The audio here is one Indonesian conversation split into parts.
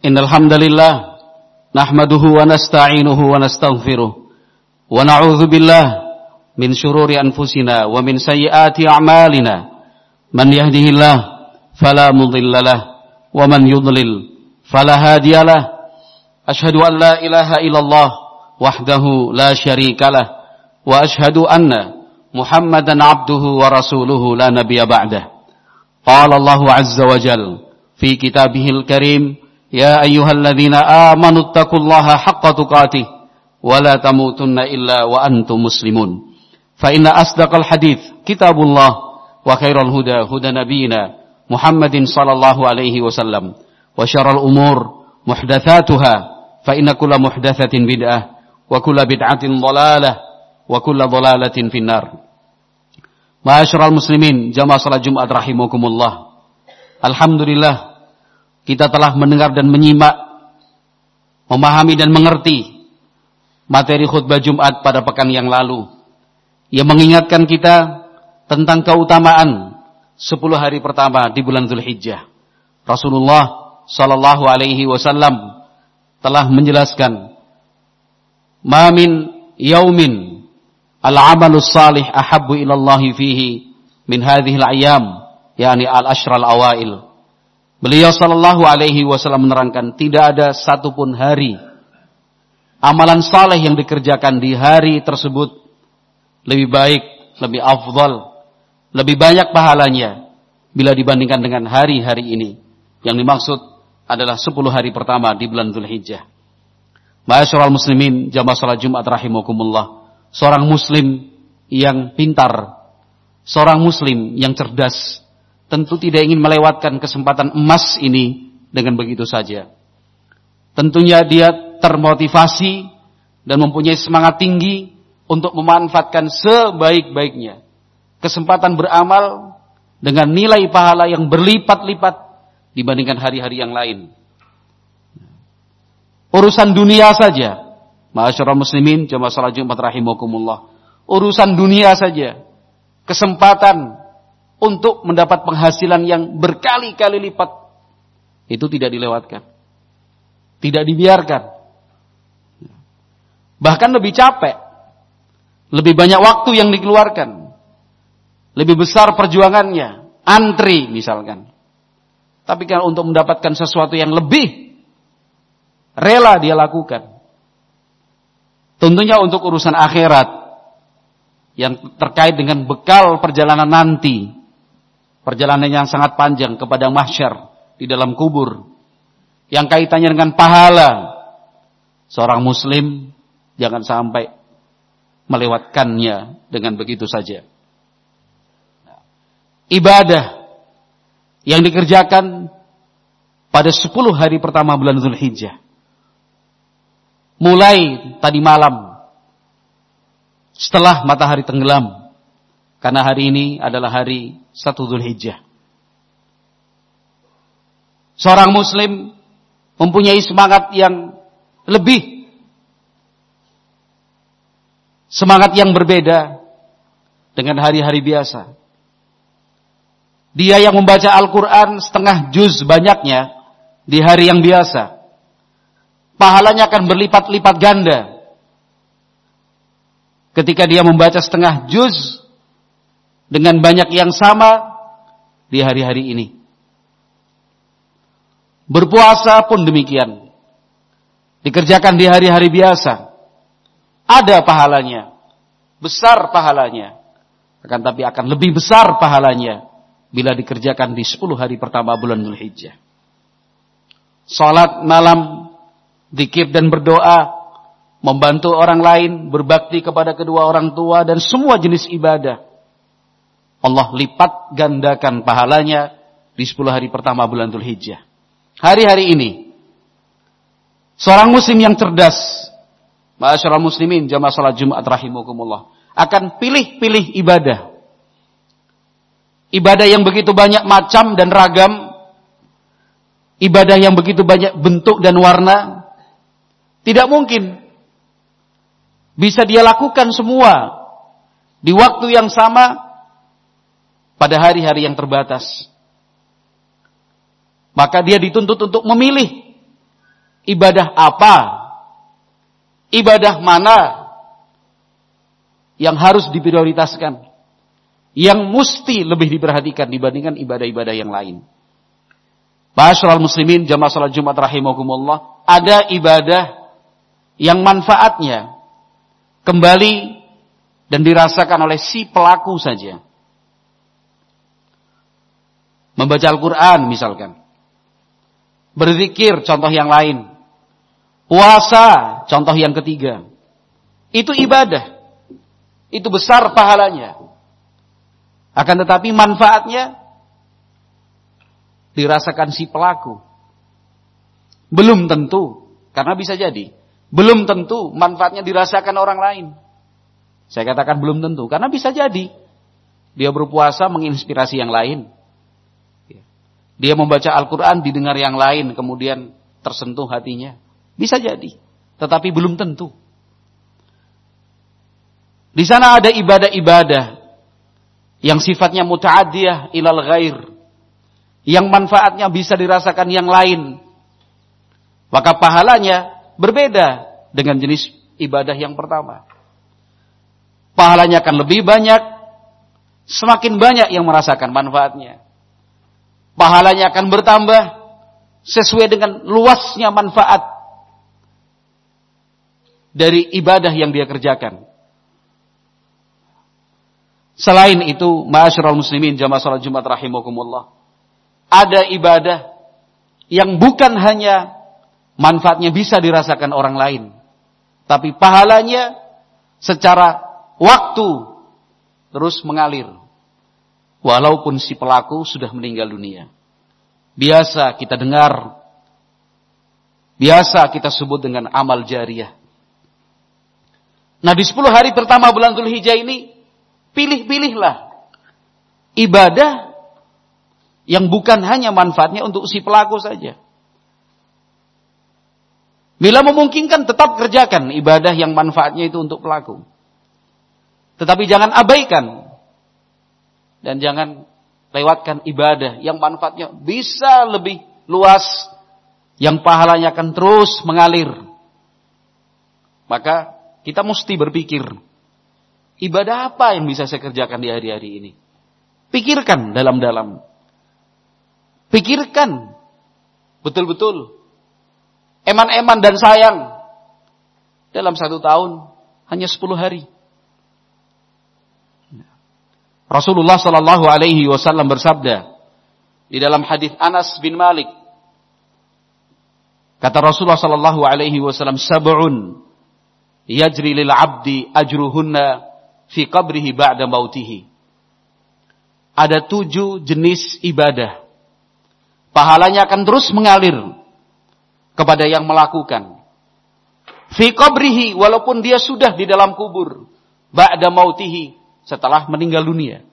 Innal hamdalillah nahmaduhu wa nasta'inuhu wa nastaghfiruh wa na'udzu billahi min shururi anfusina wa min sayyiati a'malina. Man yahdihillahu fala mudhillalah wa man yudlil fala hadiyalah. Ashhadu an la ilaha illallah wahdahu la syarikalah wa ashhadu anna Muhammadan abduhu wa rasuluhu la nabiyya ba'dah. Qala Allahu azza wa jalla fi kitabihil karim, ya ayyuhalladzina amanu taqullaha haqqa tuqatih wa la tamutunna illa wa antum muslimun. Fa inna asdaqal hadits kitabullah wa khairal huda huda nabiyyina Muhammadin sallallahu alaihi wasallam wa syarrul umur muhdatsatuha fa inna kulla muhdatsatin bid'ah wa kulla bid'atin dhalalah wa kulla dhalalatin finnar. Ma'asyiral muslimin, jamaah salat Jumat rahimakumullah. Alhamdulillah kita telah mendengar dan menyimak, memahami dan mengerti materi khutbah Jumat pada pekan yang lalu yang mengingatkan kita tentang keutamaan 10 hari pertama di bulan Dzulhijjah. Rasulullah sallallahu alaihi wasallam telah menjelaskan, "Ma min yaumin al-amalus salih ahabbu ilallahi fihi min hadhihi al-ayyam," yakni al-ashral awail. Beliau sallallahu alaihi wasallam menerangkan, tidak ada satupun hari amalan saleh yang dikerjakan di hari tersebut lebih baik, lebih afdal, lebih banyak pahalanya bila dibandingkan dengan hari-hari ini. Yang dimaksud adalah 10 hari pertama di bulan Dzulhijjah. Ma'asyiral muslimin, jamaah salat Jumat rahimakumullah. Seorang muslim yang pintar, seorang muslim yang cerdas, tentu tidak ingin melewatkan kesempatan emas ini dengan begitu saja. Tentunya dia termotivasi dan mempunyai semangat tinggi untuk memanfaatkan sebaik-baiknya kesempatan beramal dengan nilai pahala yang berlipat-lipat dibandingkan hari-hari yang lain. Urusan dunia saja, ma'asyiral muslimin, jamaah salat Jumat rahimakumullah, urusan dunia saja, kesempatan untuk mendapat penghasilan yang berkali-kali lipat itu tidak dilewatkan, tidak dibiarkan. Bahkan lebih capek, lebih banyak waktu yang dikeluarkan, lebih besar perjuangannya, antri misalkan. Tapi kalau untuk mendapatkan sesuatu yang lebih, rela dia lakukan. Tentunya untuk urusan akhirat yang terkait dengan bekal perjalanan nanti, perjalanan yang sangat panjang kepada mahsyar di dalam kubur, yang kaitannya dengan pahala, seorang muslim jangan sampai melewatkannya dengan begitu saja. Ibadah yang dikerjakan pada 10 hari pertama bulan Dzulhijjah, mulai tadi malam setelah matahari tenggelam, karena hari ini adalah hari 1 Dzulhijjah. Seorang muslim mempunyai semangat yang lebih, semangat yang berbeda dengan hari-hari biasa. Dia yang membaca Al-Quran setengah juz banyaknya di hari yang biasa, pahalanya akan berlipat-lipat ganda ketika dia membaca setengah juz dengan banyak yang sama di hari-hari ini. Berpuasa pun demikian, dikerjakan di hari-hari biasa, ada pahalanya, besar pahalanya, akan tapi akan lebih besar pahalanya bila dikerjakan di 10 hari pertama bulan Dzulhijjah. Salat malam, zikir dan berdoa, membantu orang lain, berbakti kepada kedua orang tua, dan semua jenis ibadah, Allah lipat gandakan pahalanya di 10 hari pertama bulan Dzulhijjah. Hari-hari ini, seorang muslim yang cerdas, ma'asyiral muslimin, jamaah salat Jumat rahimakumullah, akan pilih-pilih ibadah. Ibadah yang begitu banyak macam dan ragam, ibadah yang begitu banyak bentuk dan warna, tidak mungkin bisa dia lakukan semua di waktu yang sama pada hari-hari yang terbatas. Maka dia dituntut untuk memilih ibadah apa, ibadah mana yang harus diprioritaskan, yang mesti lebih diperhatikan dibandingkan ibadah-ibadah yang lain. Ma'asyiral muslimin jamaah salat Jumat rahimakumullah, ada ibadah yang manfaatnya kembali dan dirasakan oleh si pelaku saja. Membaca Al-Quran misalkan, berzikir contoh yang lain, puasa contoh yang ketiga. Itu ibadah, itu besar pahalanya. Akan tetapi manfaatnya dirasakan si pelaku. Belum tentu, karena bisa jadi belum tentu manfaatnya dirasakan orang lain. Saya katakan belum tentu, karena bisa jadi dia berpuasa menginspirasi yang lain. Dia membaca Al-Quran didengar yang lain, kemudian tersentuh hatinya. Bisa jadi, tetapi belum tentu. Di sana ada ibadah-ibadah yang sifatnya muta'addiyah ilal ghair, yang manfaatnya bisa dirasakan yang lain. Maka pahalanya berbeda dengan jenis ibadah yang pertama. Pahalanya akan lebih banyak, semakin banyak yang merasakan manfaatnya. Pahalanya akan bertambah sesuai dengan luasnya manfaat dari ibadah yang dia kerjakan. Selain itu, ma'asyiral muslimin jamaah salat Jumat rahimakumullah, ada ibadah yang bukan hanya manfaatnya bisa dirasakan orang lain, tapi pahalanya secara waktu terus mengalir. Walaupun si pelaku sudah meninggal dunia. Biasa kita dengar, biasa kita sebut dengan amal jariyah. Nah, di 10 hari pertama bulan Dzulhijjah ini, pilih-pilihlah ibadah yang bukan hanya manfaatnya untuk si pelaku saja. Bila memungkinkan tetap kerjakan ibadah yang manfaatnya itu untuk pelaku. Tetapi jangan abaikan dan jangan lewatkan ibadah yang manfaatnya bisa lebih luas, yang pahalanya akan terus mengalir. Maka kita mesti berpikir, ibadah apa yang bisa saya kerjakan di hari-hari ini? Pikirkan dalam-dalam. Pikirkan betul-betul. Eman-eman dan sayang. Dalam 1 tahun hanya 10 hari. Rasulullah sallallahu alaihi wasallam bersabda di dalam hadis Anas bin Malik. Kata Rasulullah sallallahu alaihi wasallam, "Sab'un yajri lil 'abdi ajruhunna fi qabrihi ba'da mautihi." Ada 7 jenis ibadah. Pahalanya akan terus mengalir kepada yang melakukan. Fi qabrihi, walaupun dia sudah di dalam kubur, ba'da mautihi, setelah meninggal dunia.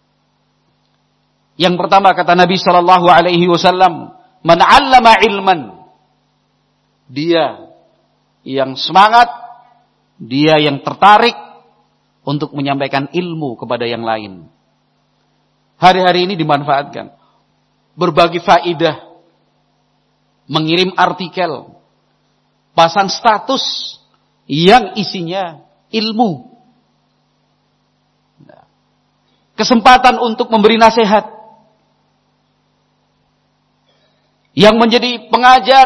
Yang pertama kata Nabi sallallahu alaihi wasallam, "Man 'allama ilman." Dia yang semangat, dia yang tertarik untuk menyampaikan ilmu kepada yang lain. Hari-hari ini dimanfaatkan. Berbagi faidah, mengirim artikel, pasang status yang isinya ilmu. Kesempatan untuk memberi nasihat. Yang menjadi pengajar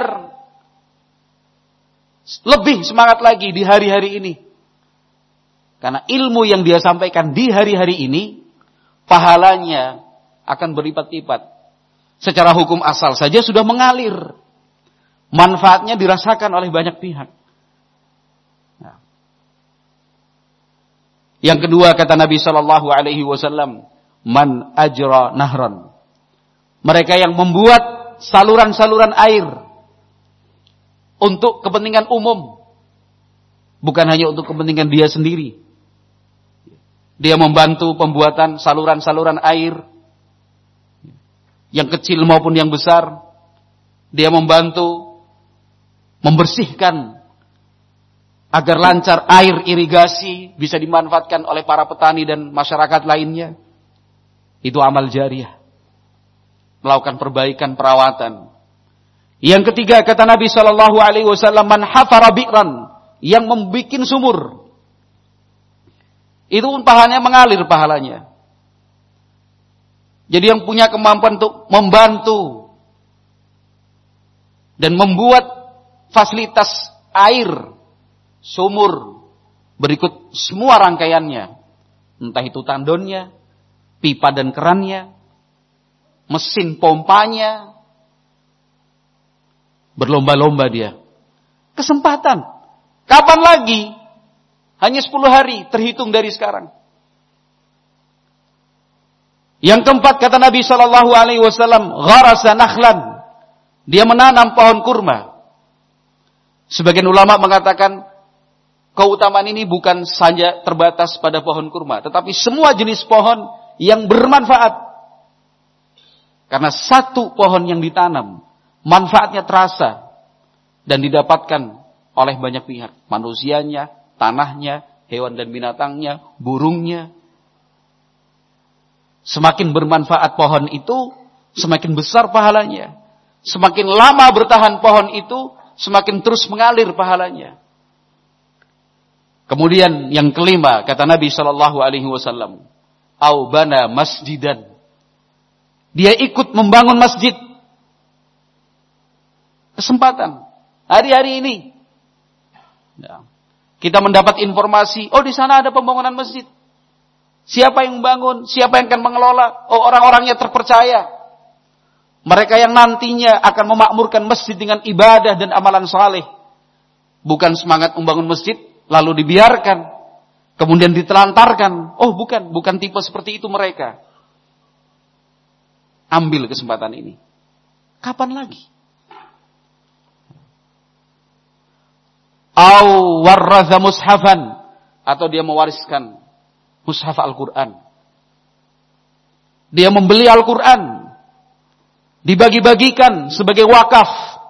lebih semangat lagi di hari-hari ini. Karena ilmu yang dia sampaikan di hari-hari ini, pahalanya akan berlipat-lipat. Secara hukum asal saja sudah mengalir. Manfaatnya dirasakan oleh banyak pihak. Nah. Yang kedua kata Nabi sallallahu alaihi wasallam, "Man ajra nahran." Mereka yang membuat saluran-saluran air untuk kepentingan umum, bukan hanya untuk kepentingan dia sendiri. Dia membantu pembuatan saluran-saluran air, yang kecil maupun yang besar. Dia membantu membersihkan agar lancar air irigasi bisa dimanfaatkan oleh para petani dan masyarakat lainnya. Itu amal jariyah. Melakukan perbaikan perawatan. Yang ketiga kata Nabi sallallahu alaihi wasallam, man hafara bi'ran, yang membuat sumur. Itu pun pahalanya mengalir pahalanya. Jadi yang punya kemampuan untuk membantu dan membuat fasilitas air sumur berikut semua rangkaiannya, entah itu tandonnya, pipa dan kerannya, mesin pompanya, berlomba-lomba dia. Kesempatan. Kapan lagi? Hanya 10 hari terhitung dari sekarang. Yang keempat kata Nabi sallallahu alaihi wasallam, gharasa nakhlan. Dia menanam pohon kurma. Sebagian ulama mengatakan keutamaan ini bukan saja terbatas pada pohon kurma, tetapi semua jenis pohon yang bermanfaat. Karena satu pohon yang ditanam, manfaatnya terasa dan didapatkan oleh banyak pihak. Manusianya, tanahnya, hewan dan binatangnya, burungnya. Semakin bermanfaat pohon itu, semakin besar pahalanya. Semakin lama bertahan pohon itu, semakin terus mengalir pahalanya. Kemudian yang kelima, kata Nabi sallallahu alaihi wasallam, au bana masjidan. Dia ikut membangun masjid. Kesempatan hari-hari ini. Ya. Kita mendapat informasi, oh di sana ada pembangunan masjid. Siapa yang membangun? Siapa yang akan mengelola? Oh, orang-orangnya terpercaya. Mereka yang nantinya akan memakmurkan masjid dengan ibadah dan amalan saleh. Bukan semangat membangun masjid, lalu dibiarkan. Kemudian ditelantarkan. Oh bukan tipe seperti itu mereka. Ambil kesempatan ini. Kapan lagi? Au warraza mushafan. Atau dia mewariskan mushaf Al-Quran. Dia membeli Al-Quran. Dibagi-bagikan sebagai wakaf.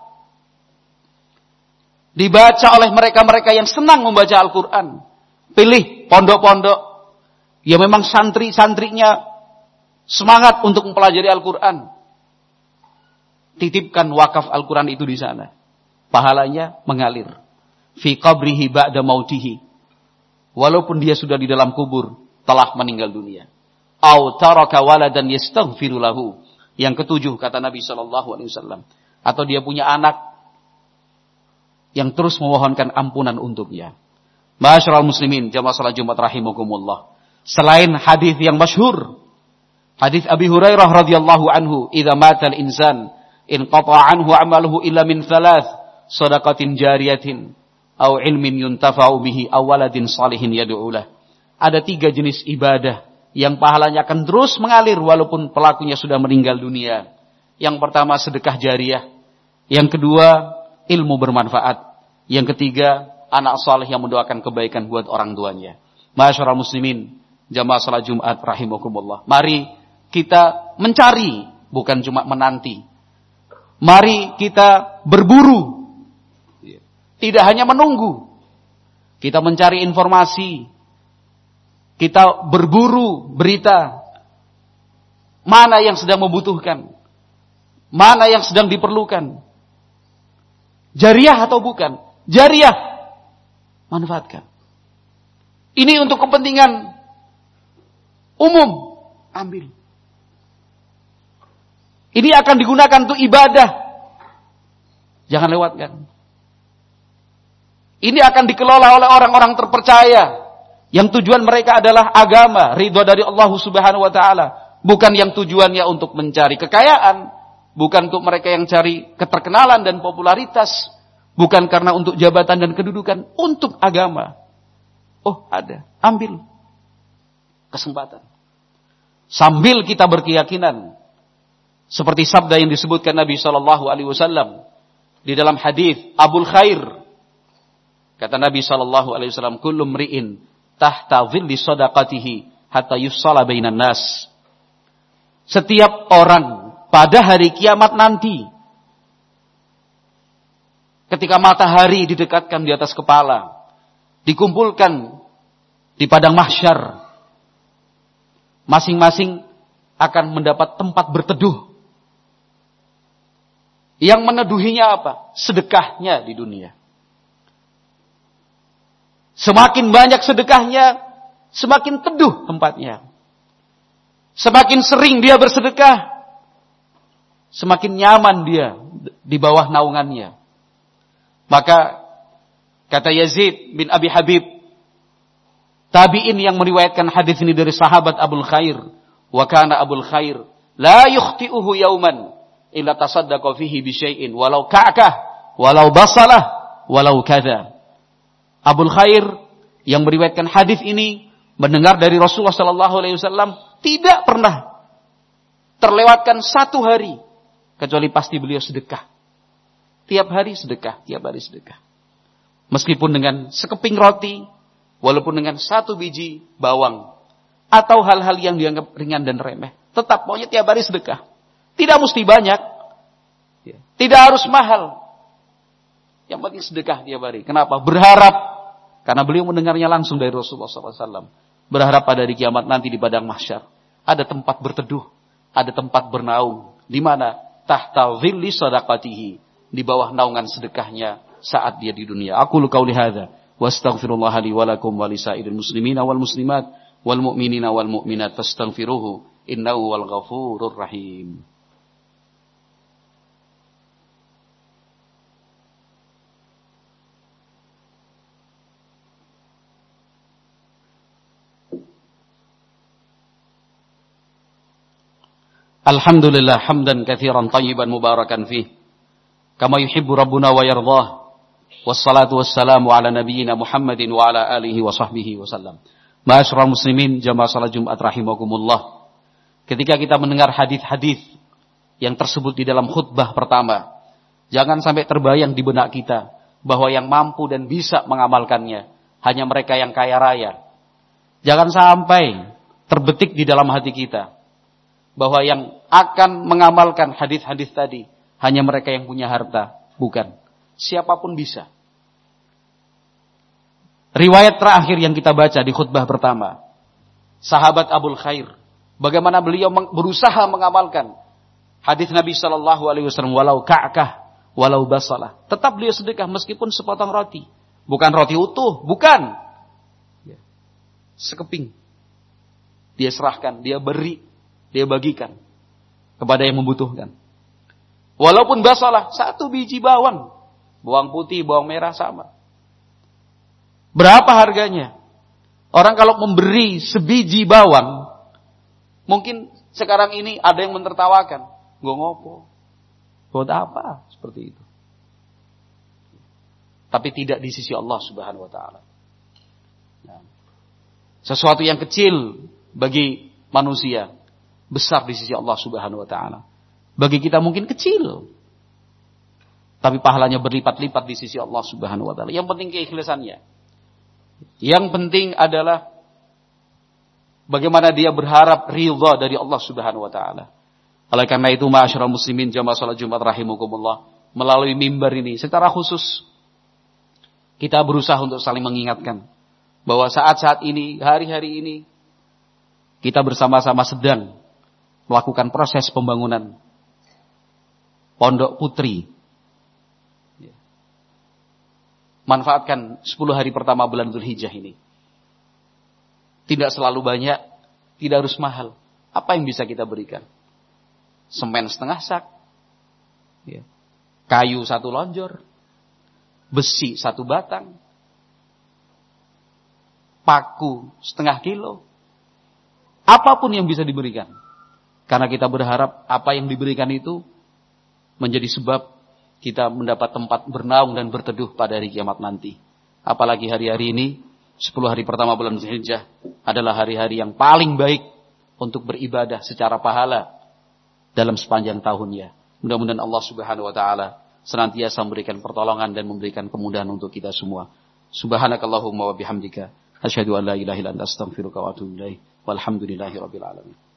Dibaca oleh mereka-mereka yang senang membaca Al-Quran. Pilih pondok-pondok. Ya memang santri-santrinya semangat untuk mempelajari Al-Quran. Titipkan wakaf Al-Quran itu di sana. Pahalanya mengalir. Fi qabrihi ba'da mautihi. Walaupun dia sudah di dalam kubur, telah meninggal dunia. Au taraka waladan yastaghfiru lahu. Yang ketujuh kata Nabi sallallahu alaihi wasallam, atau dia punya anak yang terus memohonkan ampunan untuknya. Ma'asyiral muslimin, jamaah salat Jumat rahimakumullah. Selain hadis yang masyhur, hadis Abi Hurairah radhiyallahu anhu, "Idza mata al-insan inqata'a anhu 'amaluhu illa min thalath, shadaqatin jariyatin aw ilmin yuntafa'u bihi aw waladin salihin yad'u lah." Ada 3 jenis ibadah yang pahalanya akan terus mengalir walaupun pelakunya sudah meninggal dunia. Yang pertama sedekah jariyah. Yang kedua ilmu bermanfaat. Yang ketiga anak saleh yang mendoakan kebaikan buat orang tuanya. Ma'asyiral muslimin, jamaah salat Jumat rahimakumullah. Mari kita mencari, bukan cuma menanti. Mari kita berburu. Tidak hanya menunggu. Kita mencari informasi. Kita berburu berita. Mana yang sedang membutuhkan. Mana yang sedang diperlukan. Jariyah atau bukan? Jariyah. Manfaatkan. Ini untuk kepentingan umum. Ambil. Ini akan digunakan untuk ibadah. Jangan lewatkan. Ini akan dikelola oleh orang-orang terpercaya. Yang tujuan mereka adalah agama, ridha dari Allah Subhanahu wa taala, bukan yang tujuannya untuk mencari kekayaan, bukan untuk mereka yang cari keterkenalan dan popularitas, bukan karena untuk jabatan dan kedudukan, untuk agama. Oh, ada, ambil kesempatan. Sambil kita berkeyakinan seperti sabda yang disebutkan Nabi sallallahu alaihi wasallam di dalam hadis Abul Khair. Kata Nabi sallallahu alaihi wasallam, kullu mri'in tahta dhilli shadaqatihi hatta yussala bainan nas. Setiap orang pada hari kiamat nanti, ketika matahari didekatkan di atas kepala, dikumpulkan di padang mahsyar, masing-masing akan mendapat tempat berteduh. Yang meneduhinya apa? Sedekahnya di dunia. Semakin banyak sedekahnya, semakin teduh tempatnya. Semakin sering dia bersedekah, semakin nyaman dia di bawah naungannya. Maka kata Yazid bin Abi Habib, tabi'in yang meriwayatkan hadis ini dari sahabat Abul Khair, wa kana Abul Khair la yukhti'uhu yauman illa tasaddaqa fihi bi syai'in walau ka'kah walau basalah walau kadza. Abul Khair yang meriwayatkan hadis ini mendengar dari Rasulullah sallallahu alaihi wasallam, tidak pernah terlewatkan satu hari kecuali pasti beliau sedekah. Tiap hari sedekah, tiap hari sedekah. Meskipun dengan sekeping roti, walaupun dengan satu biji bawang, atau hal-hal yang dianggap ringan dan remeh, tetap pokoknya tiap hari sedekah. Tidak mesti banyak, tidak harus mahal. Yang penting sedekah tiap hari. Kenapa? Berharap, karena beliau mendengarnya langsung dari Rasulullah SAW. Berharap pada hari kiamat nanti di padang mahsyar ada tempat berteduh, ada tempat bernaung, di mana tahta dhilli sadaqatihi, di bawah naungan sedekahnya saat dia di dunia. Aqulu qauli hadza wa astaghfirullah li wa lakum wa lisairil muslimina wal muslimat wal mu'minina wal mu'minat fastaghfiruhu innahu wal ghafurur rahim. Alhamdulillah hamdan katsiran tayyiban mubarakan fih kama yuhibbu rabbuna wa yardah. Wassalatu wassalamu ala nabiyyina Muhammadin wa ala alihi wa sahbihi wasallam. Ma'asyiral muslimin jamaah salat Jumat rahimakumullah. Ketika kita mendengar hadis-hadis yang tersebut di dalam khutbah pertama, jangan sampai terbayang di benak kita bahwa yang mampu dan bisa mengamalkannya hanya mereka yang kaya raya. Jangan sampai terbetik di dalam hati kita bahwa yang akan mengamalkan hadis-hadis tadi hanya mereka yang punya harta. Bukan. Siapapun bisa. Riwayat terakhir yang kita baca di khutbah pertama, sahabat Abul Khair, bagaimana beliau berusaha mengamalkan hadis Nabi SAW, walau ka'kah, walau basalah. Tetap beliau sedekah meskipun sepotong roti. Bukan roti utuh, bukan. Sekeping. Dia serahkan, dia beri, dia bagikan kepada yang membutuhkan. Walaupun basalah, satu biji bawang. Bawang putih, bawang merah sama. Berapa harganya? Orang kalau memberi sebiji bawang, mungkin sekarang ini ada yang menertawakan. Gue ngopo. Buat apa? Seperti itu. Tapi tidak di sisi Allah Subhanahu wa ta'ala. Nah, sesuatu yang kecil bagi manusia, besar di sisi Allah Subhanahu wa ta'ala. Bagi kita mungkin kecil, tapi pahalanya berlipat-lipat di sisi Allah Subhanahu wa ta'ala. Yang penting keikhlasannya. Yang penting adalah bagaimana dia berharap ridha dari Allah Subhanahu wa ta'ala. Oleh karena itu, ma'asyiral muslimin jamaah salat Jumat rahimakumullah, melalui mimbar ini secara khusus kita berusaha untuk saling mengingatkan bahwa saat-saat ini, hari-hari ini, kita bersama-sama sedang melakukan proses pembangunan Pondok Putri. Manfaatkan 10 hari pertama bulan Dzulhijjah ini. Tidak selalu banyak, tidak harus mahal. Apa yang bisa kita berikan? Semen setengah sak, kayu 1 lonjor, besi 1 batang, paku setengah kilo. Apapun yang bisa diberikan. Karena kita berharap apa yang diberikan itu menjadi sebab kita mendapat tempat bernaung dan berteduh pada hari kiamat nanti. Apalagi hari-hari ini, 10 hari pertama bulan Dzulhijjah adalah hari-hari yang paling baik untuk beribadah secara pahala dalam sepanjang tahunnya. Mudah-mudahan Allah Subhanahu wa ta'ala senantiasa memberikan pertolongan dan memberikan kemudahan untuk kita semua. Subhanakallahumma wa bihamdika asyhadu an la ilaha illa anta astaghfiruka wa atubu ilaik. Walhamdulillahirabbil alamin.